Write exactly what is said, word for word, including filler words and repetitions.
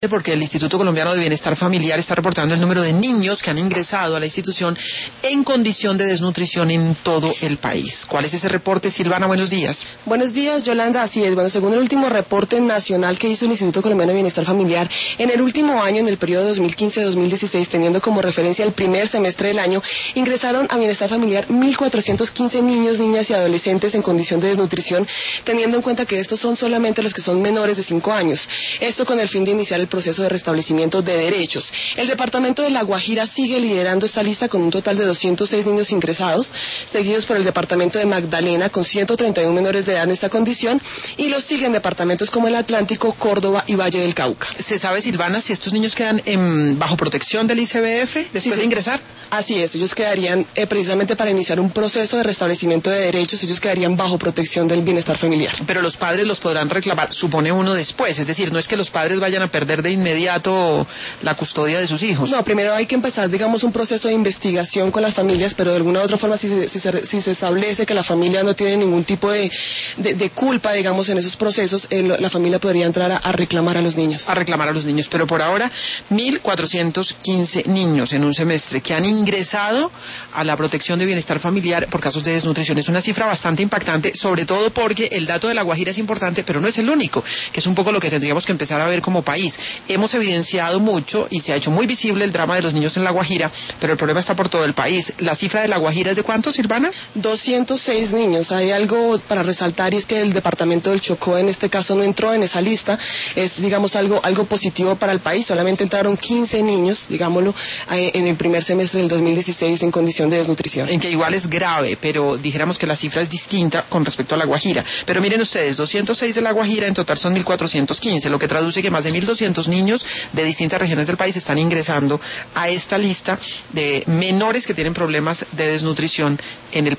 porque el Instituto Colombiano de Bienestar Familiar está reportando el número de niños que han ingresado a la institución en condición de desnutrición en todo el país. ¿Cuál es ese reporte, Silvana? Buenos días. Buenos días, Yolanda. Así es. Bueno, según el último reporte nacional que hizo el Instituto Colombiano de Bienestar Familiar, en el último año, en el periodo dos mil quince a dos mil dieciséis, teniendo como referencia el primer semestre del año, ingresaron a Bienestar Familiar mil cuatrocientos quince niños, niñas y adolescentes en condición de desnutrición, teniendo en cuenta que estos son solamente los que son menores de cinco años. Esto con el fin de iniciar el proceso de restablecimiento de derechos. El departamento de La Guajira sigue liderando esta lista con un total de doscientos seis niños ingresados, seguidos por el departamento de Magdalena con ciento treinta y uno menores de edad en esta condición, y los siguen departamentos como el Atlántico, Córdoba y Valle del Cauca. ¿Se sabe, Silvana, si estos niños quedan en, bajo protección del I C B F después sí, sí. de ingresar? Así es, ellos quedarían eh, precisamente para iniciar un proceso de restablecimiento de derechos, ellos quedarían bajo protección del bienestar familiar. Pero los padres los podrán reclamar, supone uno, después, es decir, no es que los padres vayan a perder de inmediato la custodia de sus hijos. No, primero hay que empezar, digamos, un proceso de investigación con las familias, pero de alguna u otra forma, si se, si se, si se establece que la familia no tiene ningún tipo de, de, de culpa, digamos, en esos procesos, eh, la familia podría entrar a, a reclamar a los niños. A reclamar a los niños, pero por ahora, mil cuatrocientos quince niños en un semestre que han ingresado a la protección de bienestar familiar por casos de desnutrición. Es una cifra bastante impactante, sobre todo porque el dato de La Guajira es importante, pero no es el único, que es un poco lo que tendríamos que empezar a ver como país. Hemos evidenciado mucho y se ha hecho muy visible el drama de los niños en La Guajira, pero el problema está por todo el país. ¿La cifra de La Guajira es de cuánto, Silvana? doscientos seis niños. Hay algo para resaltar, y es que el departamento del Chocó en este caso no entró en esa lista. Es, digamos, algo, algo positivo para el país. Solamente entraron quince niños, digámoslo, en el primer semestre del dos mil dieciséis en condición de desnutrición. En que igual es grave, pero dijéramos que la cifra es distinta con respecto a La Guajira. Pero miren ustedes, doscientos seis de La Guajira, en total son mil cuatrocientos quince, lo que traduce que más de mil doscientos niños de distintas regiones del país están ingresando a esta lista de menores que tienen problemas de desnutrición en el